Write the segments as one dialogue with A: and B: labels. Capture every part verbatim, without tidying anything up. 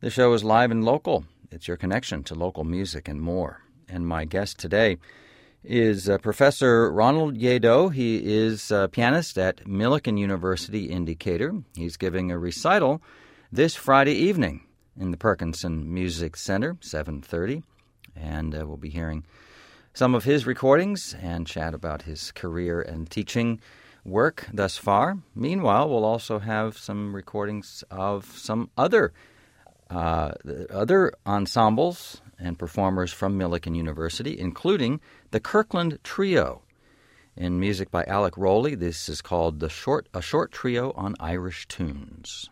A: The show is live and local. It's your connection to local music and more. And my guest today is uh, Professor Ronald Yeddo. He is a pianist at Millikan University in Decatur. He's giving a recital this Friday evening in the Perkinson Music Center, seven thirty. And uh, we'll be hearing some of his recordings and chat about his career and teaching work thus far. Meanwhile, we'll also have some recordings of some other uh, other ensembles and performers from Millikan University, including the Kirkland Trio, in music by Alec Rowley. This is called the short a short trio on Irish tunes.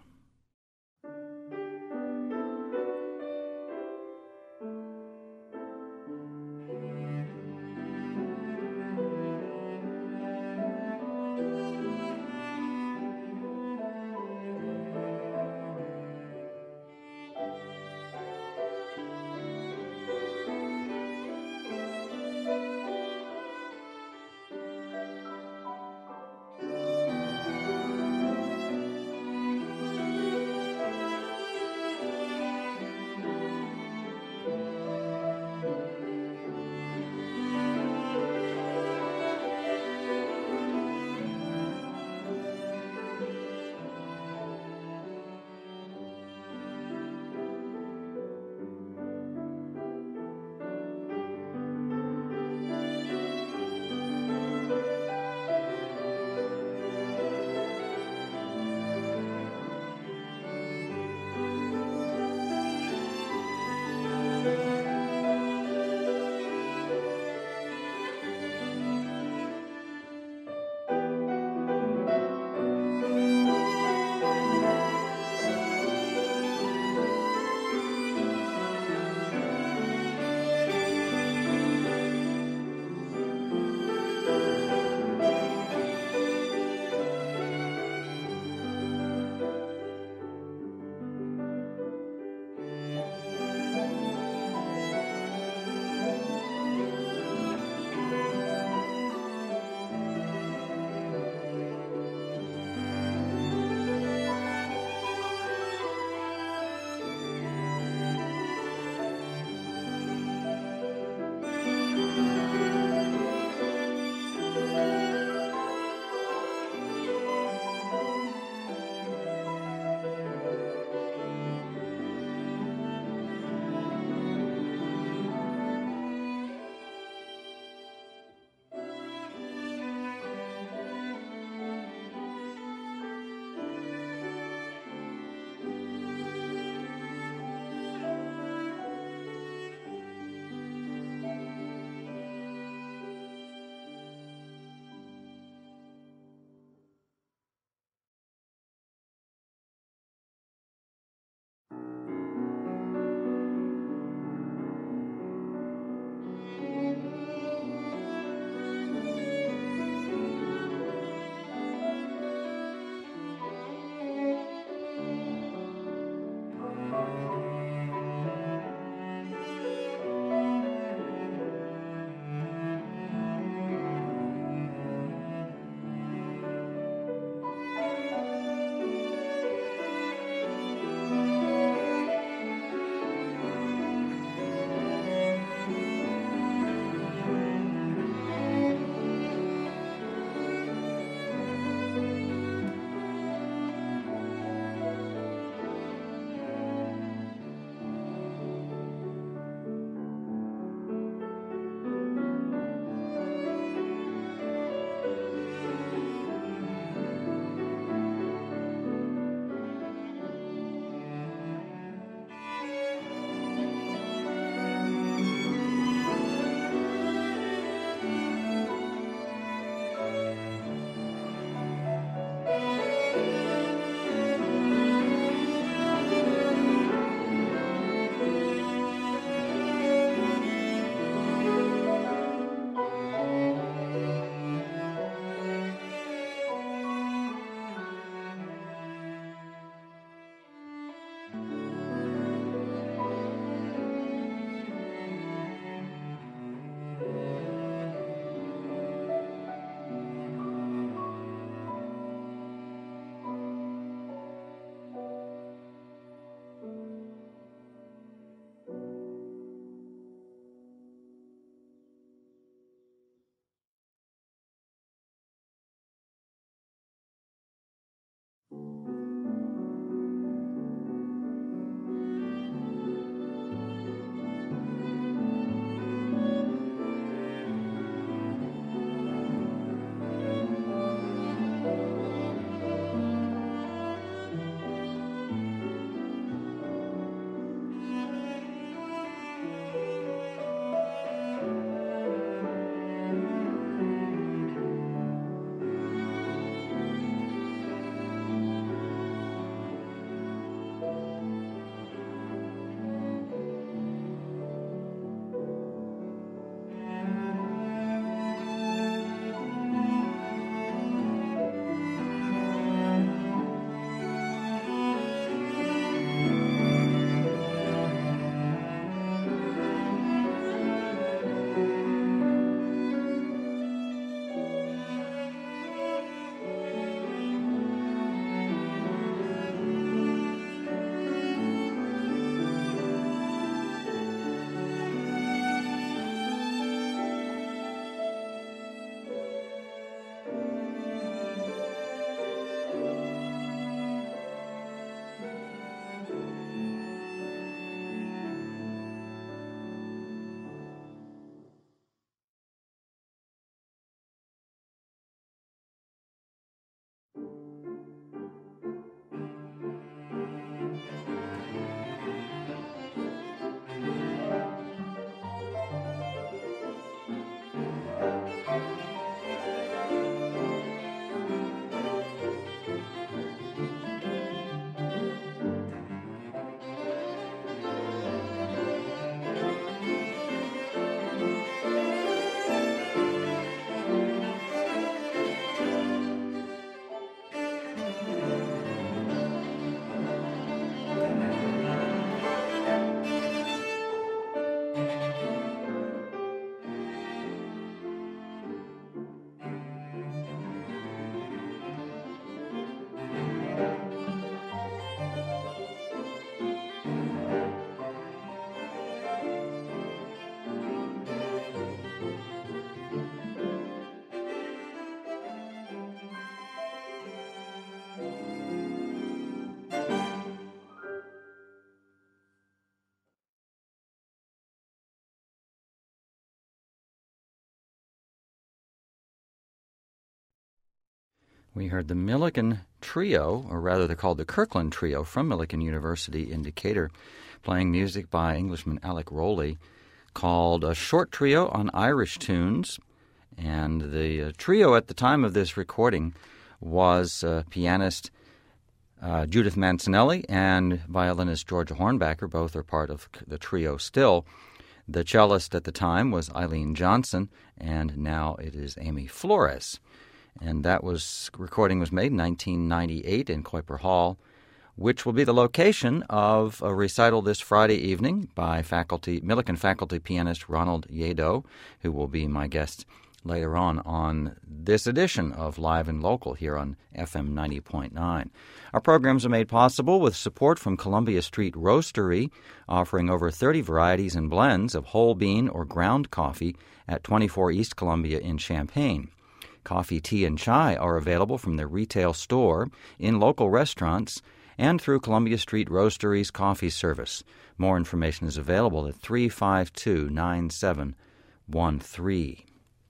A: We heard the Millikan Trio, or rather they're called the Kirkland Trio, from Millikan University in Decatur, playing music by Englishman Alec Rowley, called a short trio on Irish tunes. And the uh, trio at the time of this recording was uh, pianist uh, Judith Mancinelli and violinist Georgia Hornbacher. Both are part of the trio still. The cellist at the time was Eileen Johnson, and now it is Amy Flores. And that was recording was made in nineteen ninety-eight in Kuiper Hall, which will be the location of a recital this Friday evening by faculty Millikan faculty pianist Ronald Yado, who will be my guest later on on this edition of Live and Local here on F M ninety point nine. Our programs are made possible with support from Columbia Street Roastery, offering over thirty varieties and blends of whole bean or ground coffee at twenty-four East Columbia in Champaign. Coffee, tea, and chai are available from their retail store, in local restaurants, and through Columbia Street Roastery's coffee service. More information is available at three five two, nine seven one three.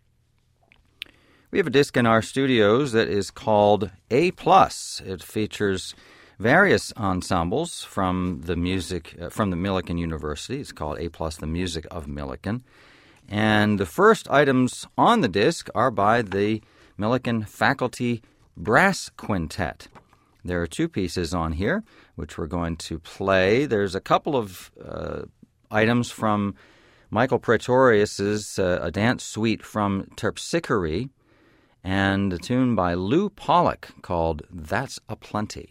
A: We have a disc in our studios that is called A Plus. It features various ensembles from the music uh, from the Millikan University. It's called A Plus, the Music of Millikan. And the first items on the disc are by the Millikan Faculty Brass Quintet. There are two pieces on here, which we're going to play. There's a couple of uh, items from Michael Pretorius's uh, A Dance Suite from Terpsichore, and a tune by Lou Pollock called That's a Plenty.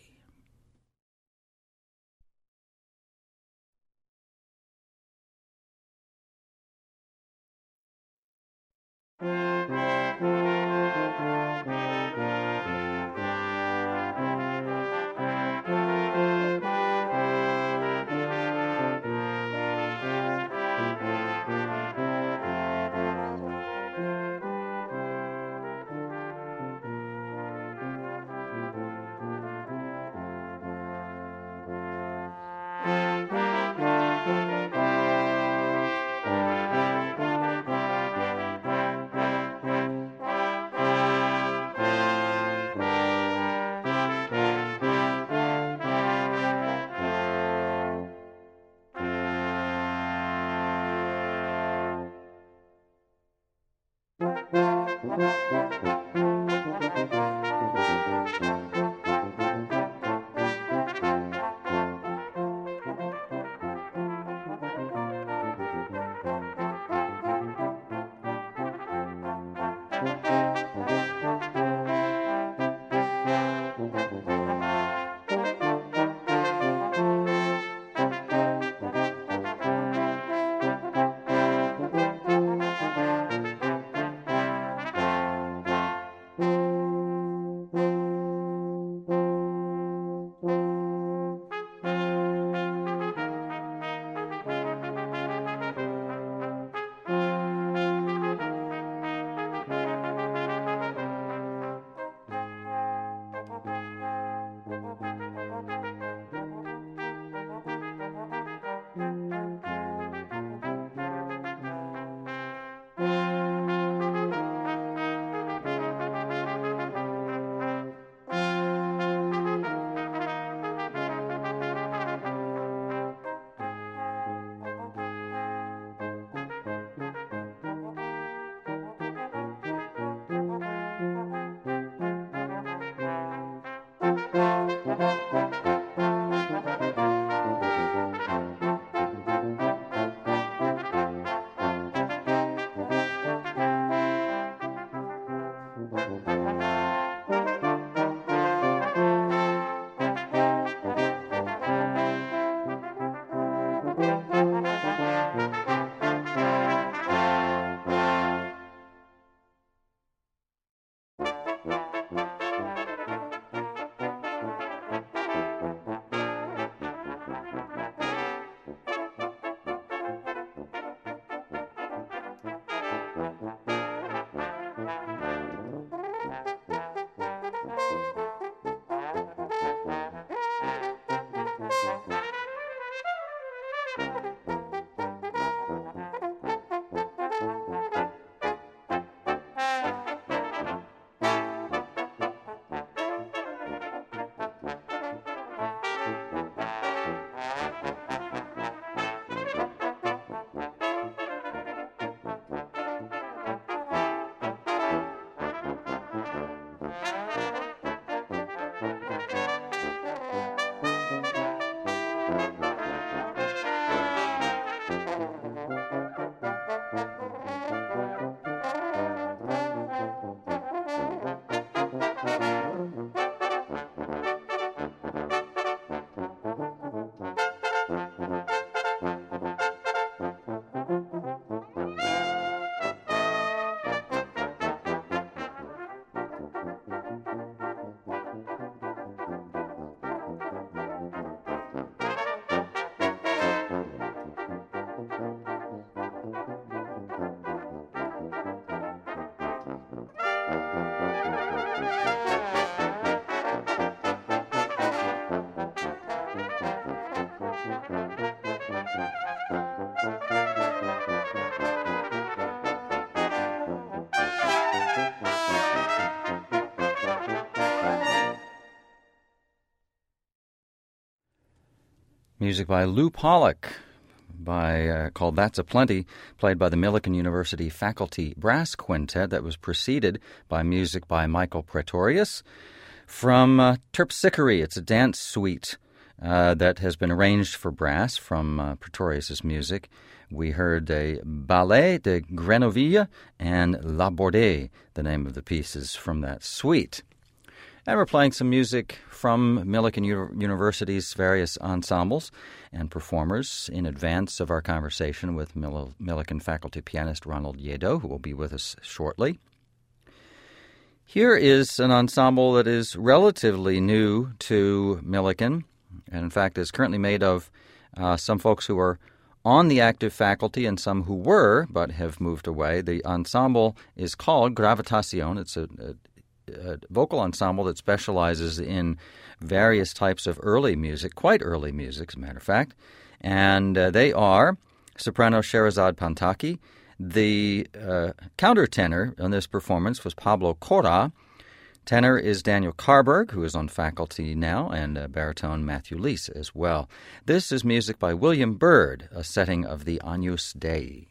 A: Music by Lew Pollack, by uh, called That's a Plenty, played by the Millikan University Faculty Brass Quintet that was preceded by music by Michael Pretorius from uh, Terpsichore. It's a dance suite uh, that has been arranged for brass from uh, Pretorius's music. We heard a Ballet de Grenoville and La Bordée, the name of the pieces from that suite. And we're playing some music from Millikan U- University's various ensembles and performers in advance of our conversation with Mill- Millikan faculty pianist Ronald Yedo, who will be with us shortly. Here is an ensemble that is relatively new to Millikan, and in fact is currently made of uh, some folks who are on the active faculty and some who were but have moved away. The ensemble is called Gravitación. It's a, a A vocal ensemble that specializes in various types of early music, quite early music, as a matter of fact. And uh, they are soprano Sherazad Pantaki. The uh, countertenor on this performance was Pablo Cora. Tenor is Daniel Carberg, who is on faculty now, and uh, baritone Matthew Leese as well. This is music by William Byrd, a setting of the Agnus Dei.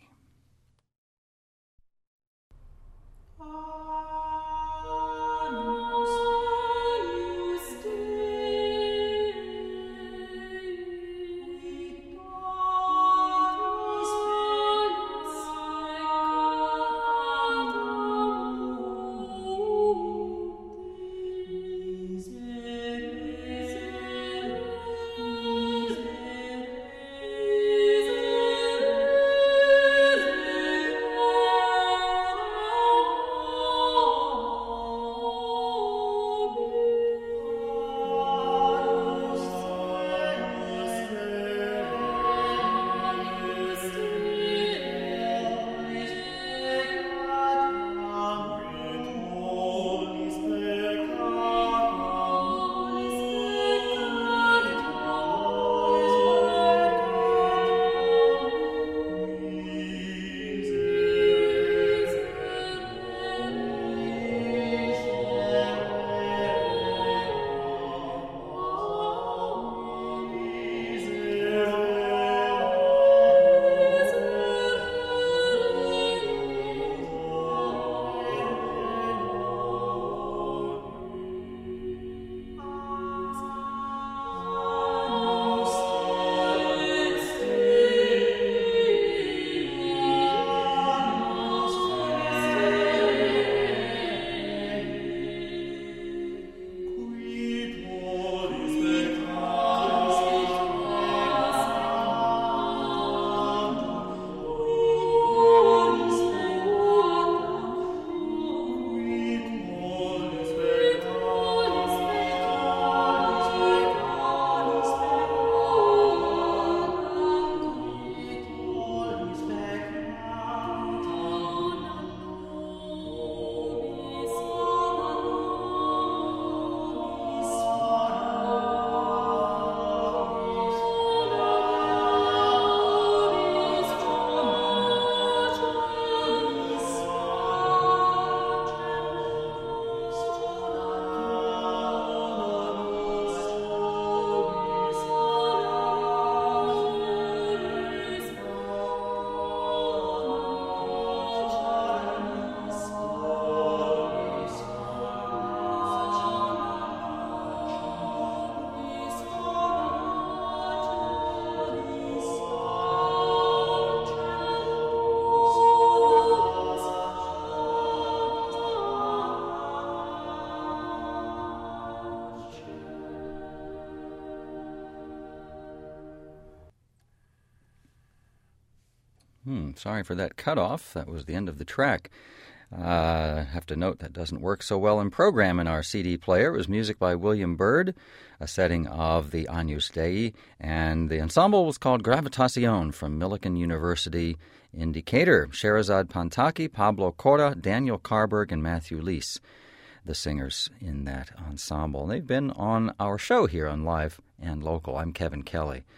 A: Hmm, sorry for that cutoff. That was the end of the track. Uh, I have to note that doesn't work so well in program in our C D player. It was music by William Byrd, a setting of the Agnus Dei, and the ensemble was called Gravitación from Millikan University in Decatur. Sherazad Pantaki, Pablo Cora, Daniel Carberg, and Matthew Leese, the singers in that ensemble. They've been on our show here on Live and Local. I'm Kevin Kelly.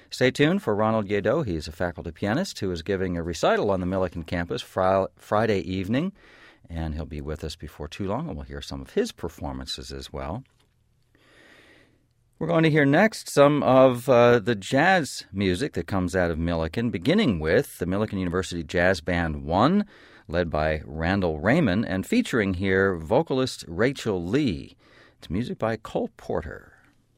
A: Stay tuned for Ronald Yedot. He's a faculty pianist who is giving a recital on the Millikan campus fri- Friday evening, and he'll be with us before too long, and we'll hear some of his performances as well. We're going to hear next some of uh, the jazz music that comes out of Millikan, beginning with the Millikan University Jazz Band one, led by Randall Raymond, and featuring here vocalist Rachel Lee. It's music by Cole Porter.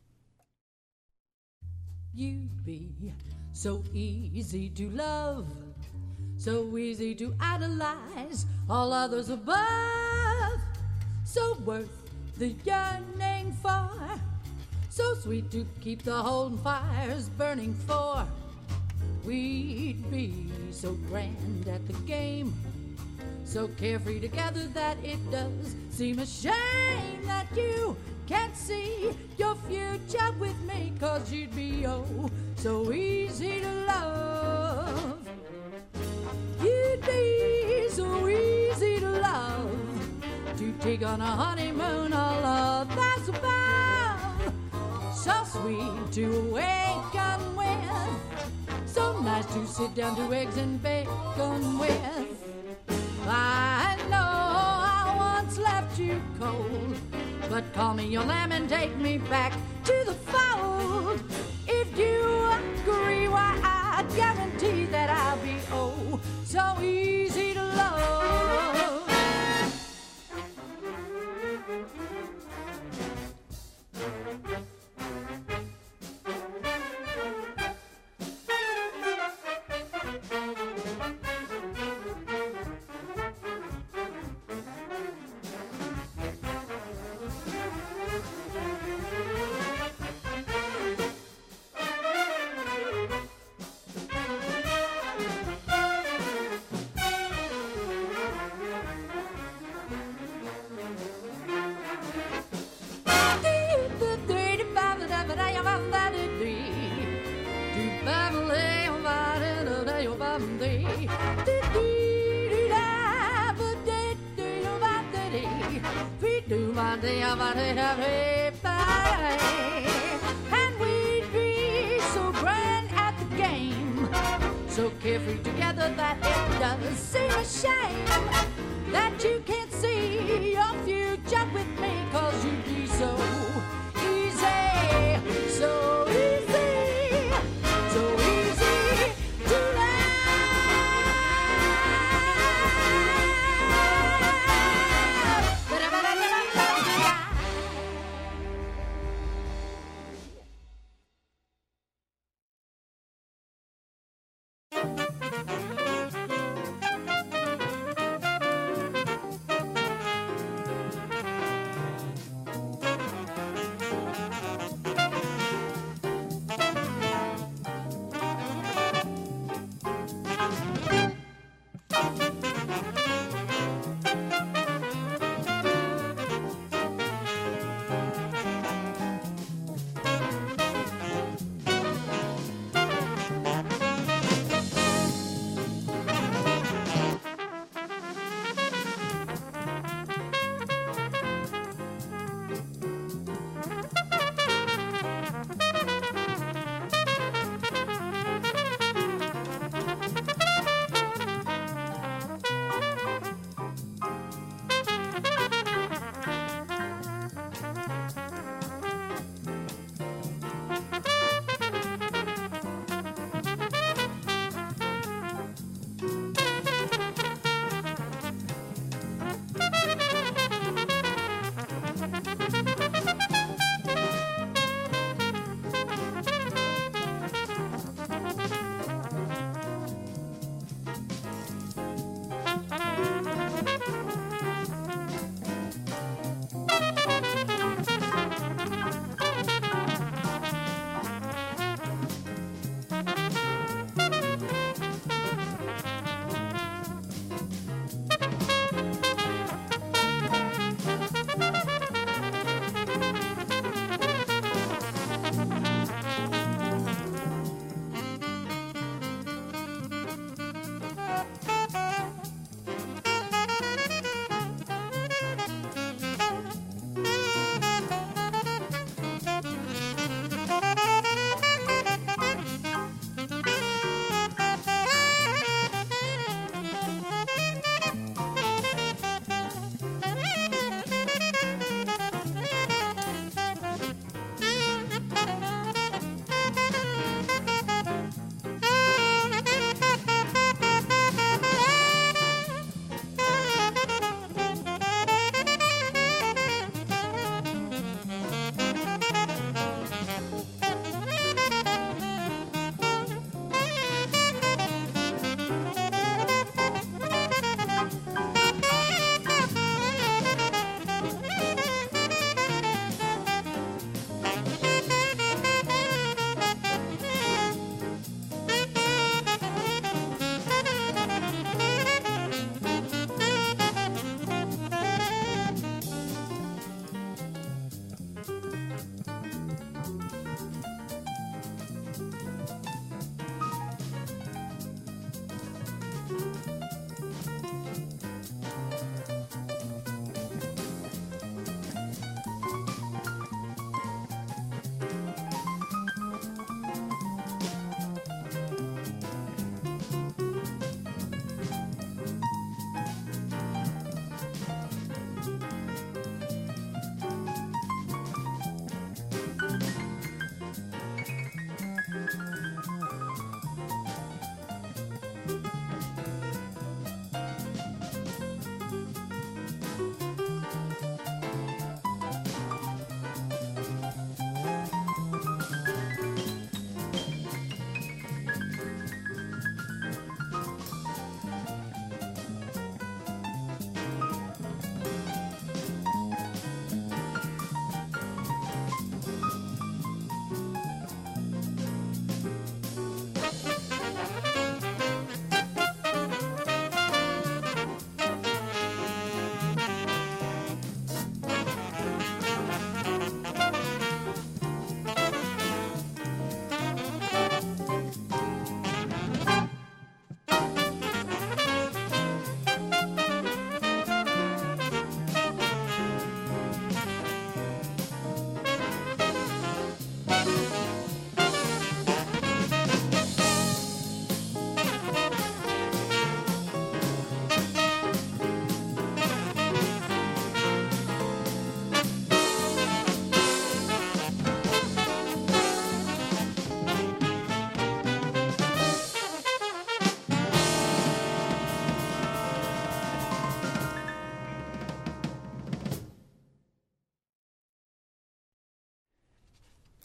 B: You'd be so easy to love, so easy to idolize, all others above, so worth the yearning for, so sweet to keep the whole fires burning for. We'd be so grand at the game, so carefree together that it does seem a shame that you can't see your future with me, 'cause you'd be oh so easy to love. You'd be so easy to love, to take on a honeymoon all others above, so sweet to awaken with, so nice to sit down to eggs and bacon with. I know I once left you cold, but call me your lamb and take me back to the fold. If you agree, why I guarantee that I'll be oh so easy to love. And we'd be so grand at the game, so carefree together that it does seem a shame that you can't see your future with me, 'cause you'd be so easy, so easy, so easy to love.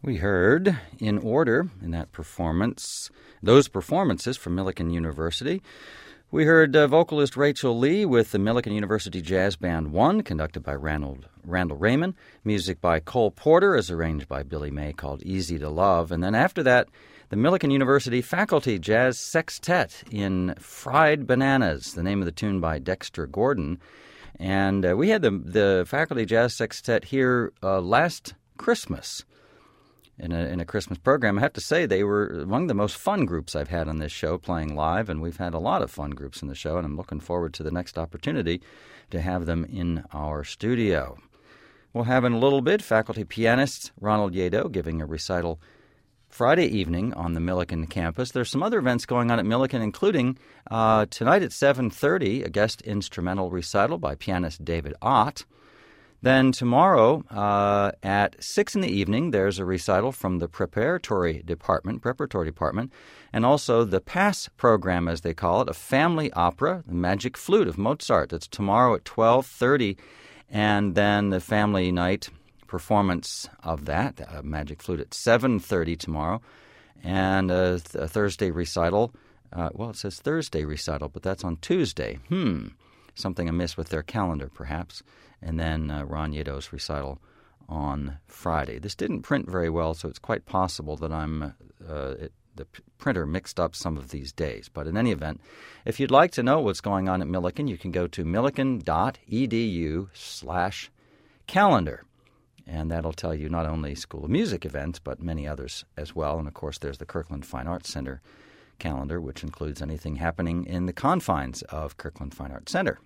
A: We heard, in order, in that performance, those performances from Millikan University. We heard uh, vocalist Rachel Lee with the Millikan University Jazz Band one, conducted by Randall, Randall Raymond. Music by Cole Porter, as arranged by Billy May, called Easy to Love. And then after that, the Millikan University Faculty Jazz Sextet in Fried Bananas, the name of the tune by Dexter Gordon. And uh, we had the, the Faculty Jazz Sextet here uh, last Christmas. In a, in a Christmas program. I have to say they were among the most fun groups I've had on this show playing live, and we've had a lot of fun groups in the show, and I'm looking forward to the next opportunity to have them in our studio. We'll have in a little bit faculty pianist Ronald Yedo giving a recital Friday evening on the Millikan campus. There's some other events going on at Millikan, including uh, tonight at seven thirty, a guest instrumental recital by pianist David Ott. Then tomorrow uh, at six in the evening, there's a recital from the preparatory department, preparatory department, and also the PASS program, as they call it, a family opera, The Magic Flute of Mozart. That's tomorrow at twelve thirty, and then the family night performance of that, uh, Magic Flute, at seven thirty tomorrow, and a, th- a Thursday recital. Uh, well, it says Thursday recital, but that's on Tuesday. Hmm, something amiss with their calendar, perhaps. And then uh, Ron Yedo's recital on Friday. This didn't print very well, so it's quite possible that I'm uh, it, the p- printer mixed up some of these days. But in any event, if you'd like to know what's going on at Millikan, you can go to millikan.edu slash calendar. And that'll tell you not only School of Music events, but many others as well. And, of course, there's the Kirkland Fine Arts Center calendar, which includes anything happening in the confines of Kirkland Fine Arts Center.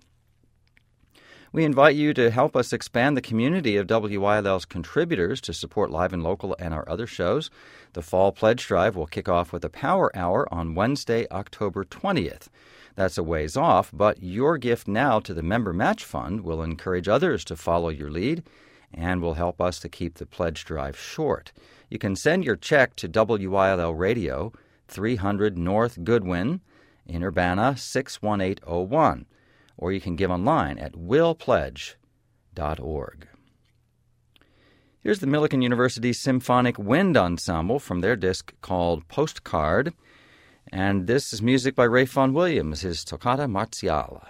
A: We invite you to help us expand the community of W I L L's contributors to support Live and Local and our other shows. The Fall Pledge Drive will kick off with a Power Hour on Wednesday, October twentieth. That's a ways off, but your gift now to the Member Match Fund will encourage others to follow your lead and will help us to keep the pledge drive short. You can send your check to W I L L Radio, three hundred North Goodwin, in Urbana, six one eight oh one. Or you can give online at will pledge dot org. Here's the Millikan University Symphonic Wind Ensemble from their disc called Postcard. And this is music by Ralph Vaughan Williams, his Toccata Marziale.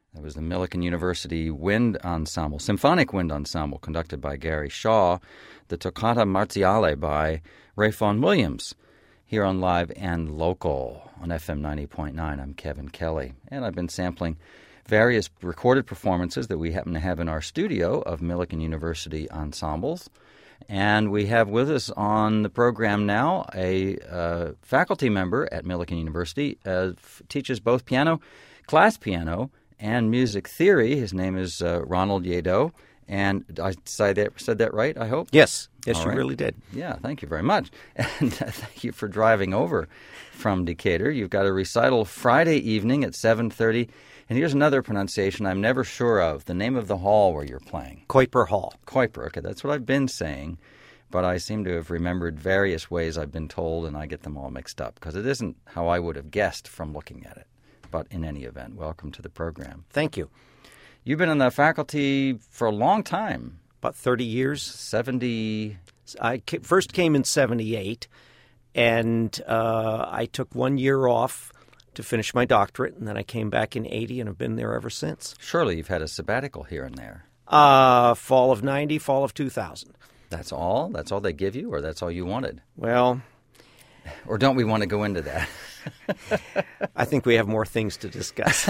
A: That was the Millikan University Wind Ensemble, Symphonic Wind Ensemble, conducted by Gary Shaw. The Toccata Marziale by Ray Vaughan Williams, here on Live and Local on F M ninety point nine. I'm Kevin Kelly, and I've been sampling various recorded performances that we happen to have in our studio of Millikan University ensembles. And we have with us on the program now a uh, faculty member at Millikan University, uh, f- teaches both piano, class piano, and music theory. His name is uh, Ronald Yado. And I said that, said that right, I hope?
C: Yes. Yes,
A: All
C: you
A: right.
C: really did.
A: Yeah, thank you very much. And uh, thank you for driving over from Decatur. You've got a recital Friday evening at seven thirty. And here's another pronunciation I'm never sure of. The name of the hall where you're playing.
C: Kuiper Hall.
A: Kuiper. Okay, that's what I've been saying. But I seem to have remembered various ways I've been told, and I get them all mixed up because it isn't how I would have guessed from looking at it. But in any event, welcome to the program.
C: Thank you.
A: You've been in the faculty for a long time.
C: About thirty years.
A: seventy
C: I ca- first came in seventy-eight, and uh, I took one year off to finish my doctorate, and then I came back in eighty and have been there ever since.
A: Surely you've had a sabbatical here and there.
C: Uh, fall of ninety, fall of two thousand.
A: That's all? That's all they give you, or that's all you wanted?
C: Well,
A: Or don't we want to go into that?
C: I think we have more things to discuss.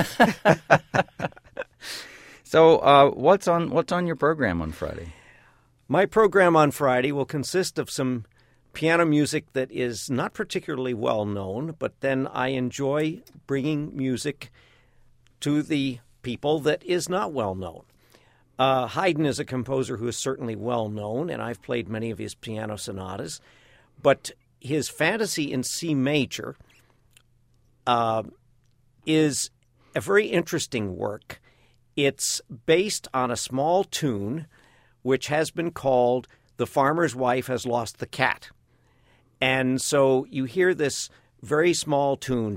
A: So uh, what's on what's on your program on Friday?
C: My program on Friday will consist of some piano music that is not particularly well known, but then I enjoy bringing music to the people that is not well known. Uh, Haydn is a composer who is certainly well known, and I've played many of his piano sonatas, but his Fantasy in C major uh, is a very interesting work. It's based on a small tune which has been called The Farmer's Wife Has Lost the Cat. And so you hear this very small tune,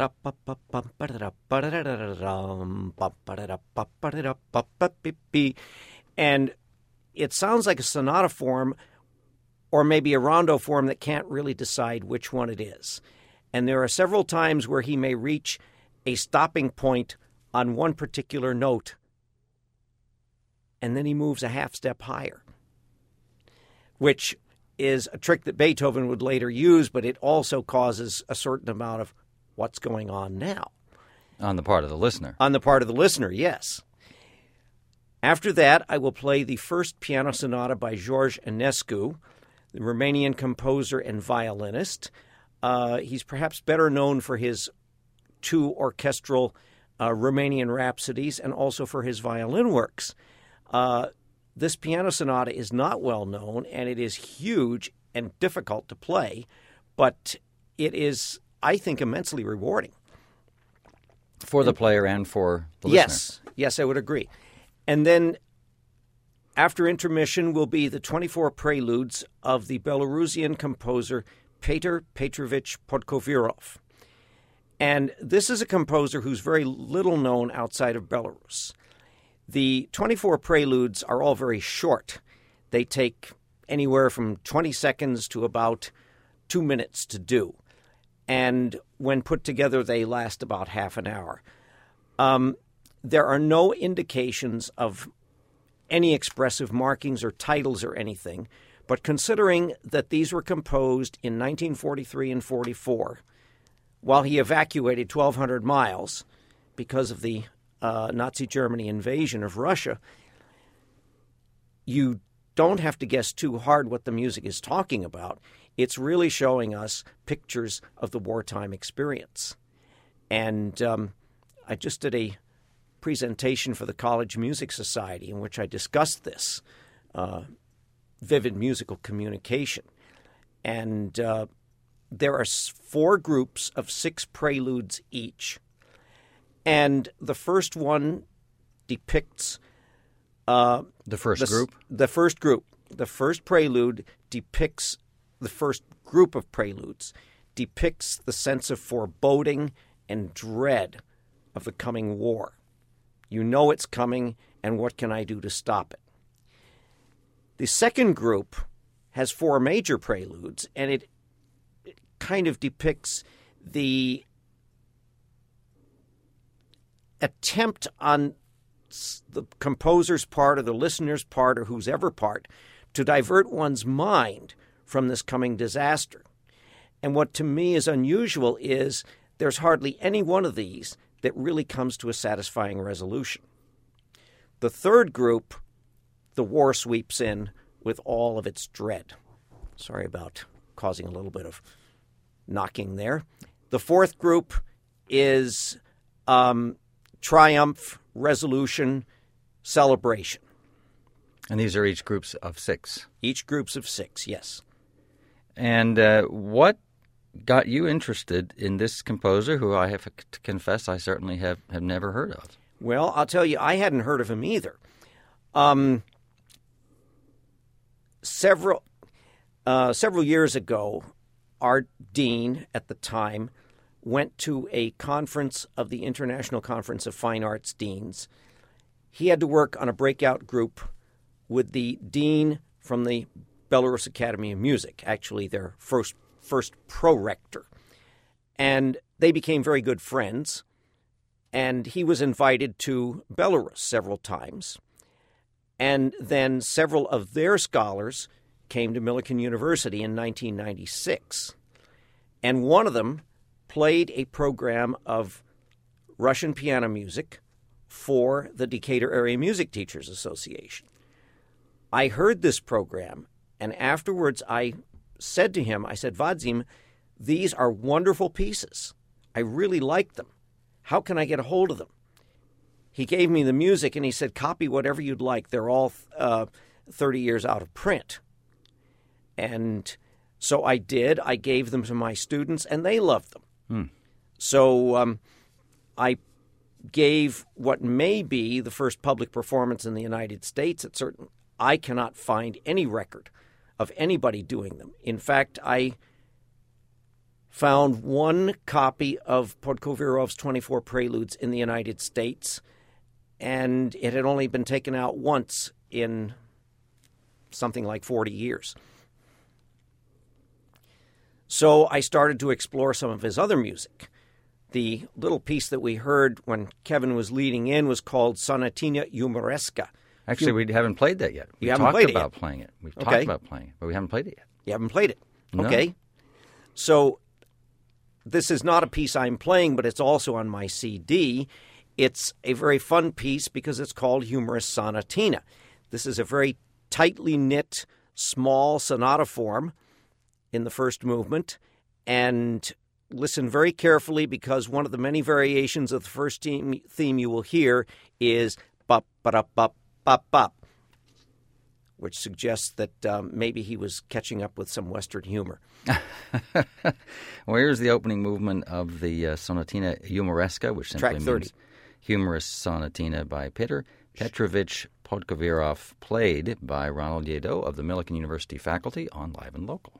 C: and it sounds like a sonata form or maybe a rondo form that can't really decide which one it is. And there are several times where he may reach a stopping point on one particular note, and then he moves a half step higher, which is a trick that Beethoven would later use, but it also causes a certain amount of what's going on now.
A: On the part of the listener.
C: On the part of the listener, yes. After that, I will play the first piano sonata by George Enescu, the Romanian composer and violinist. Uh, he's perhaps better known for his two orchestral uh, Romanian rhapsodies and also for his violin works. Uh, this piano sonata is not well known, and it is huge and difficult to play, but it is, I think, immensely rewarding.
A: For the player and for the
C: yes,
A: listener.
C: Yes, I would agree. And then after intermission will be the twenty-four preludes of the Belarusian composer Peter Petrovich Podkovirov. And this is a composer who's very little known outside of Belarus. The twenty-four preludes are all very short. They take anywhere from twenty seconds to about two minutes to do. And when put together, they last about half an hour. Um, there are no indications of any expressive markings or titles or anything, but considering that these were composed in nineteen forty-three and forty-four, while he evacuated twelve hundred miles because of the uh, Nazi Germany invasion of Russia, you don't have to guess too hard what the music is talking about. It's really showing us pictures of the wartime experience. And um, I just did a presentation for the College Music Society in which I discussed this uh, vivid musical communication. And uh, there are four groups of six preludes each. And the first one depicts... Uh,
A: The first
C: the,
A: group?
C: The first group. The first prelude depicts... The first group of preludes depicts the sense of foreboding and dread of the coming war. You know it's coming, and what can I do to stop it? The second group has four major preludes, and it, it kind of depicts the attempt on the composer's part or the listener's part or whose ever part to divert one's mind from this coming disaster. And what to me is unusual is there's hardly any one of these that really comes to a satisfying resolution. The third group, the war sweeps in with all of its dread. Sorry about causing a little bit of knocking there. The fourth group is um, triumph, resolution, celebration.
A: And these are each groups of six.
C: Each groups of six, yes.
A: And uh, what got you interested in this composer, who I have to confess I certainly have, have never heard of?
C: Well, I'll tell you, I hadn't heard of him either. Um, several uh, several years ago, our dean at the time went to a conference of the International Conference of Fine Arts Deans. He had to work on a breakout group with the dean from the Belarus Academy of Music, actually their first first pro-rector. And they became very good friends, and he was invited to Belarus several times. And then several of their scholars came to Millikan University in nineteen ninety-six. And one of them played a program of Russian piano music for the Decatur Area Music Teachers Association. I heard this program, and afterwards I said to him, I said, Vadzim, these are wonderful pieces. I really like them. How can I get a hold of them? He gave me the music, and he said, copy whatever you'd like. They're all uh, thirty years out of print. And so I did. I gave them to my students, and they loved them. Hmm. So um, I gave what may be the first public performance in the United States. At certain, I cannot find any record of anybody doing them. In fact, I found one copy of Podkovirov's twenty-four Preludes in the United States, and it had only been taken out once in something like forty years. So I started to explore some of his other music. The little piece that we heard when Kevin was leading in was called Sonatina Humoresca.
A: Actually, we haven't played that yet.
C: We
A: We've
C: haven't
A: talked
C: played it
A: about
C: yet.
A: playing it. We've
C: Okay.
A: talked about playing it, but we haven't played it yet.
C: You haven't played it.
A: No.
C: Okay. So this is not a piece I'm playing, but it's also on my C D. It's a very fun piece because it's called Humorous Sonatina. This is a very tightly knit, small sonata form in the first movement. And listen very carefully, because one of the many variations of the first theme, theme you will hear is bop, ba-da, bop, bop, bop, which suggests that um, maybe he was catching up with some Western humor.
A: Well, here's the opening movement of the uh, Sonatina Humoresca, which simply
C: Track thirty.
A: means Humorous Sonatina by Peter Petrovich Podkovirov, played by Ronald Yedo of the Millikan University faculty on Live and Local.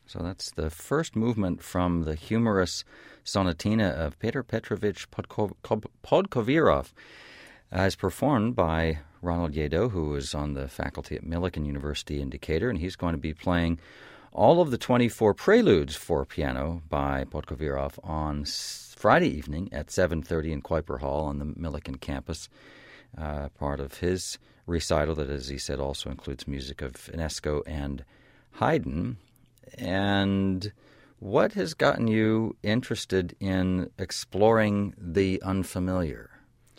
A: So that's the first movement from the humorous sonatina of Peter Petrovich Podko- Podkovirov, as performed by Ronald Yedo, who is on the faculty at Millikan University in Decatur, and he's going to be playing all of the twenty-four preludes for piano by Podkovirov on Friday evening at seven thirty in Kuiper Hall on the Millikan campus, uh, part of his recital that, as he said, also includes music of Ionesco and Haydn. And what has gotten you interested in exploring the unfamiliar?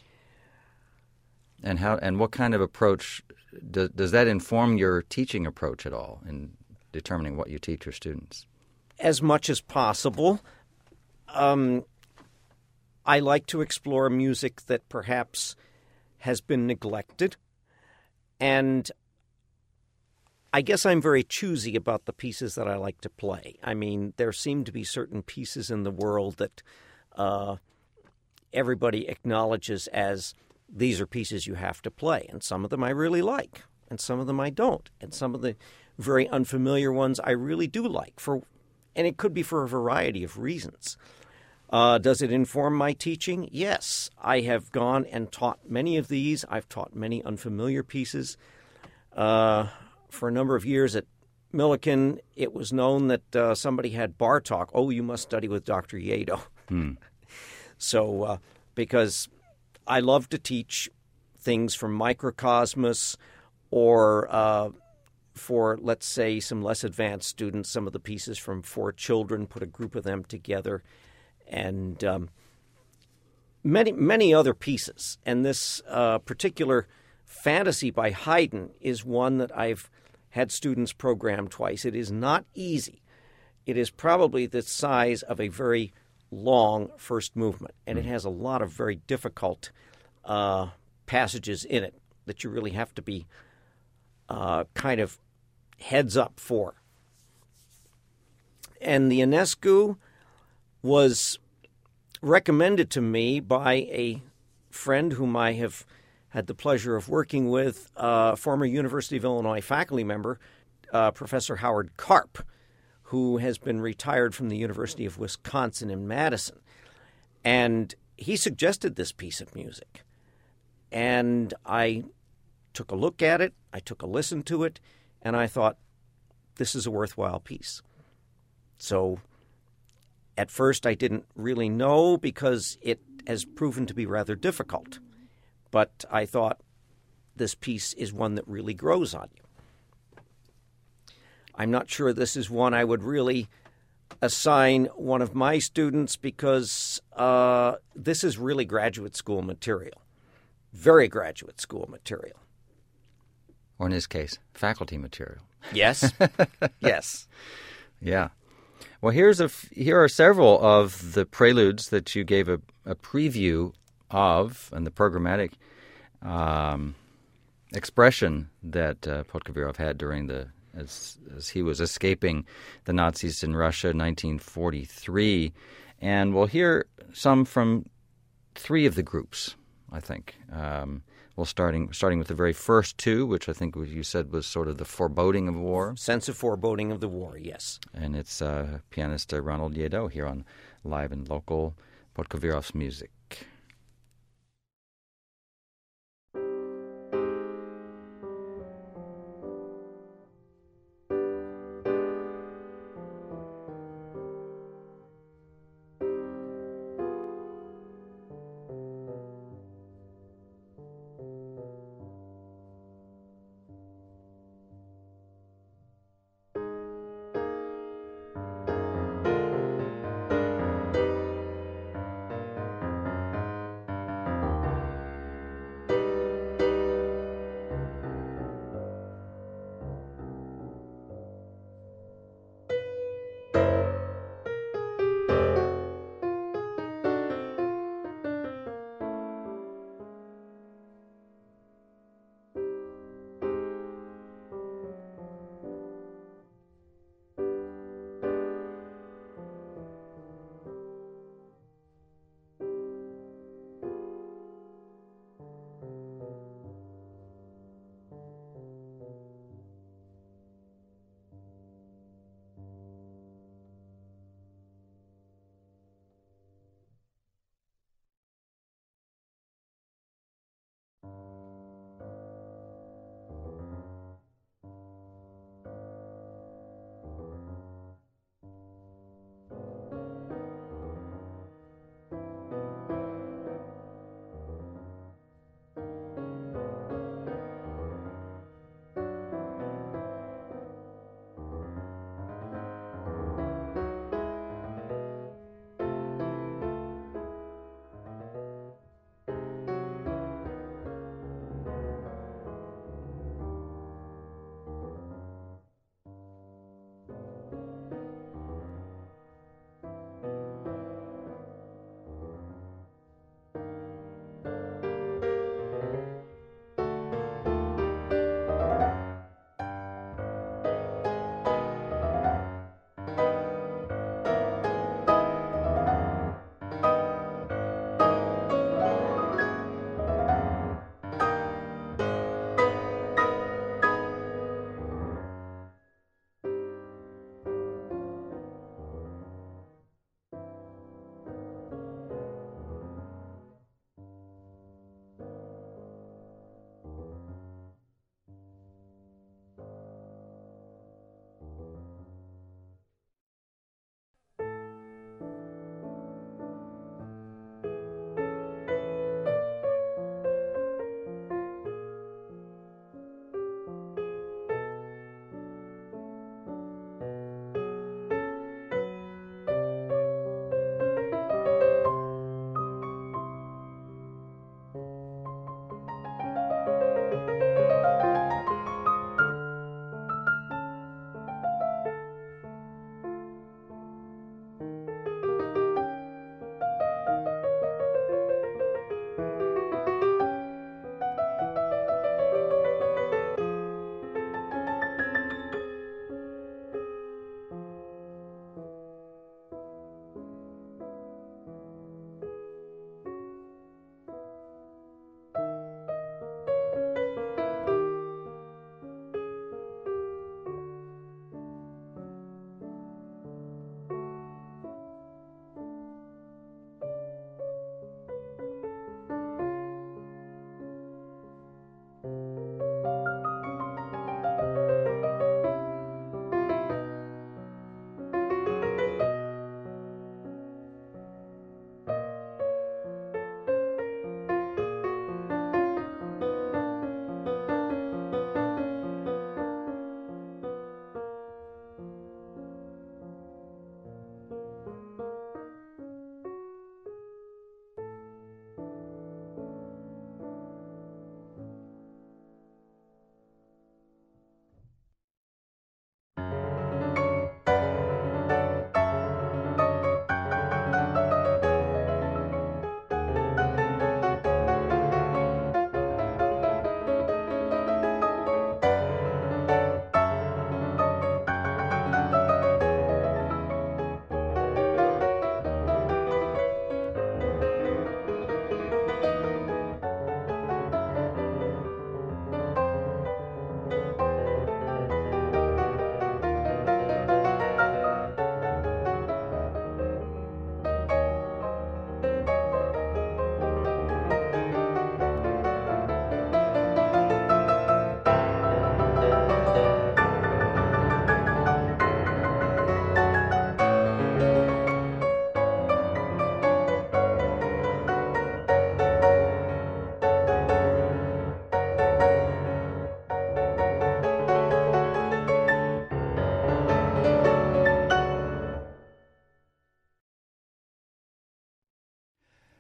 A: And how and what kind of approach do, does that inform your teaching approach at all in determining what you teach your students?
C: As much as possible. Um, I like to explore music that perhaps has been neglected, and I guess I'm very choosy about the pieces that I like to play. I mean, there seem to be certain pieces in the world that uh, everybody acknowledges as these are pieces you have to play, and some of them I really like, and some of them I don't, and some of the very unfamiliar ones I really do like, for, and it could be for a variety of reasons. Uh, does it inform my teaching? Yes. I have gone and taught many of these. I've taught many unfamiliar pieces. Uh, for a number of years at Millikan, it was known that uh, somebody had bar talk. Oh, you must study with Doctor Yedo.
A: Hmm.
C: So, uh, because I love to teach things from Microcosmos, or uh, for, let's say, some less advanced students, some of the pieces from For Children, put a group of them together, and um, many, many other pieces. And this uh, particular Fantasy by Haydn is one that I've had students program twice. It is not easy. It is probably the size of a very long first movement, and it has a lot of very difficult uh, passages in it that you really have to be uh, kind of heads up for. And the Ionescu was recommended to me by a friend whom I have had the pleasure of working with, uh, former University of Illinois faculty member, uh, Professor Howard Karp, who has been retired from the University of Wisconsin in Madison. And he suggested this piece of music. And I took a look at it, I took a listen to it, and I thought, this is a worthwhile piece. So at first I didn't really know, because it has proven to be rather difficult. But I thought, this piece is one that really grows on you. I'm not sure this is one I would really assign one of my students, because uh, this is really graduate school material, very graduate school material.
A: Or in his case, faculty material.
C: Yes, yes.
A: Yeah. Well, here's a f- here are several of the preludes that you gave a, a preview of, and the programmatic um, expression that uh, Podkovirov had during the as as he was escaping the Nazis in Russia in nineteen forty-three. And we'll hear some from three of the groups, I think. Um, well, starting starting with the very first two, which I think you said was sort of the foreboding of war.
C: Sense of foreboding of the war, yes.
A: And it's uh, pianist uh, Ronald Yedo here on Live and Local, Podkovirov's music.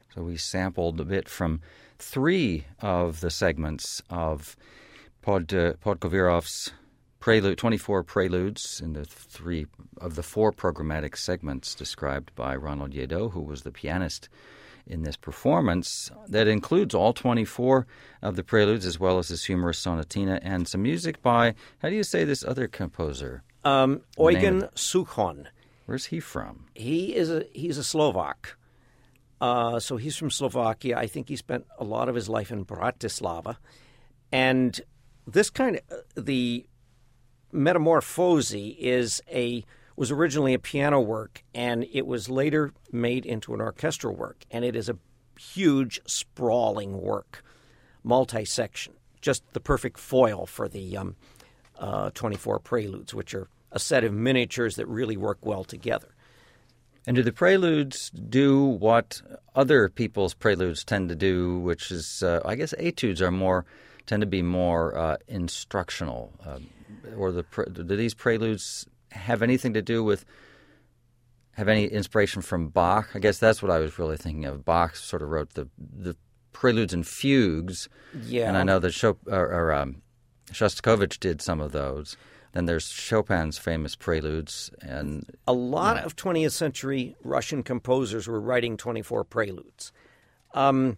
A: So we sampled a bit from three of the segments of Pod, uh, Podkovirov's Prelude, twenty-four preludes in the three of the four programmatic segments described by Ronald Yedot, who was the pianist in this performance that includes all twenty-four of the preludes as well as his humorous sonatina and some music by, how do you say this other composer?
C: Um, Eugen Souchon.
A: Where's he from?
C: He is a he's a Slovak. Uh, so he's from Slovakia. I think he spent a lot of his life in Bratislava. And this kind of, the Metamorphose is a was originally a piano work, and it was later made into an orchestral work. And it is a huge, sprawling work, multi-section, just the perfect foil for the um, uh, twenty-four preludes, which are a set of miniatures that really work well together.
A: And do the preludes do what other people's preludes tend to do, which is, uh, I guess, etudes are more tend to be more uh, instructional, uh, or the do these preludes have anything to do with have any inspiration from Bach? I guess that's what I was really thinking of. Bach sort of wrote the the preludes and fugues,
C: yeah,
A: and I know that Chop, or, or, um, Shostakovich did some of those. Then there's Chopin's famous preludes, and
C: a lot
A: yeah.
C: of twentieth century Russian composers were writing twenty-four preludes. Um,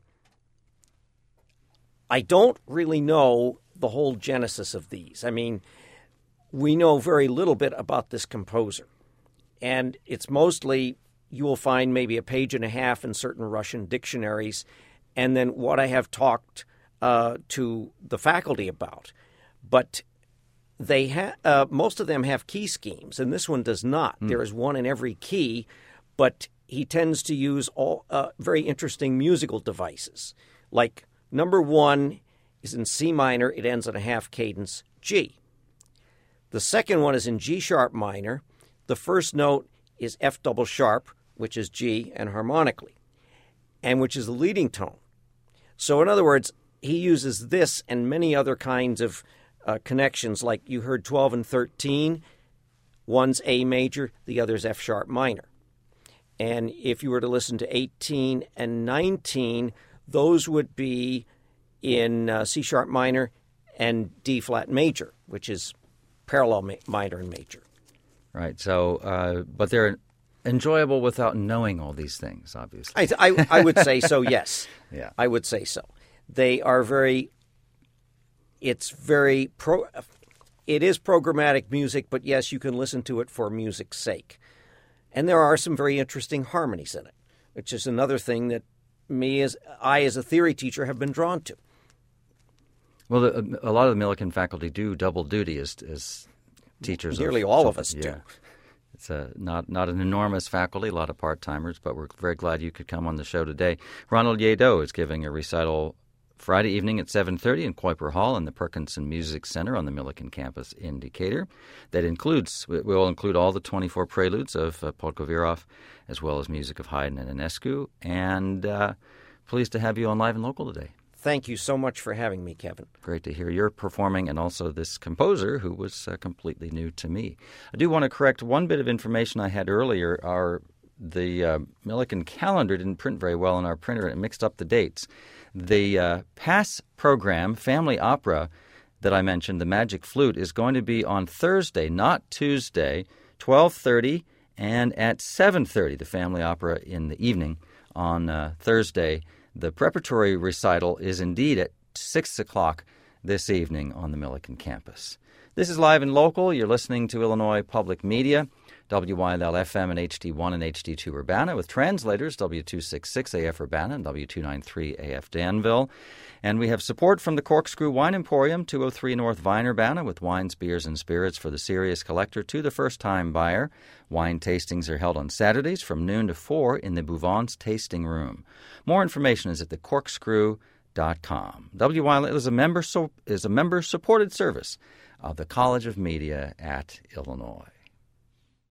C: I don't really know the whole genesis of these. I mean, we know very little bit about this composer, and it's mostly you will find maybe a page and a half in certain Russian dictionaries, and then what I have talked uh, to the faculty about, but. They ha- uh, most of them have key schemes, and this one does not. Mm. There is one in every key, but he tends to use all uh, very interesting musical devices. Like number one is in C minor. It ends on a half cadence G. The second one is in G sharp minor. The first note is F double sharp, which is G and harmonically, and which is the leading tone. So in other words, he uses this and many other kinds of Uh, connections, like you heard twelve and thirteen. One's A major, the other's F sharp minor. And if you were to listen to eighteen and nineteen, those would be in uh, C sharp minor and D flat major, which is parallel ma- minor and major.
A: Right. So, uh, but they're enjoyable without knowing all these things, obviously.
C: I, I, I would say so, yes.
A: Yeah.
C: I would say so. They are very... It's very pro. It is programmatic music, but yes, you can listen to it for music's sake. And there are some very interesting harmonies in it, which is another thing that me as I, as a theory teacher, have been drawn to.
A: Well, the, a lot of the Millikan faculty do double duty as as teachers.
C: Nearly
A: of
C: all
A: something.
C: of us
A: yeah.
C: do.
A: It's a, not not an enormous faculty, a lot of part timers, but we're very glad you could come on the show today. Ronald Yedot is giving a recital Friday evening at seven thirty in Kuiper Hall in the Perkinson Music Center on the Millikan campus in Decatur. That includes, will include all the twenty-four preludes of uh, Podkovirov, as well as music of Haydn and Enescu. And uh, pleased to have you on Live and Local today.
C: Thank you so much for having me, Kevin.
A: Great to hear you're performing, and also this composer who was uh, completely new to me. I do want to correct one bit of information I had earlier. Our The uh, Millikan calendar didn't print very well in our printer, and it mixed up the dates. The uh, Pass program, Family Opera, that I mentioned, the Magic Flute, is going to be on Thursday, not Tuesday, twelve thirty, and at seven thirty, the Family Opera in the evening on uh, Thursday. The preparatory recital is indeed at six o'clock this evening on the Millikan campus. This is Live and Local. You're listening to Illinois Public Media, W Y L L F M and H D one and H D two Urbana, with translators W two sixty-six A F Urbana and W two ninety-three A F Danville. And we have support from the Corkscrew Wine Emporium, two oh three North Vine, Urbana, with wines, beers, and spirits for the serious collector to the first-time buyer. Wine tastings are held on Saturdays from noon to four in the Bouvant's Tasting Room. More information is at the corkscrew dot com. W Y L L is a member so, is a member-supported service of the College of Media at Illinois.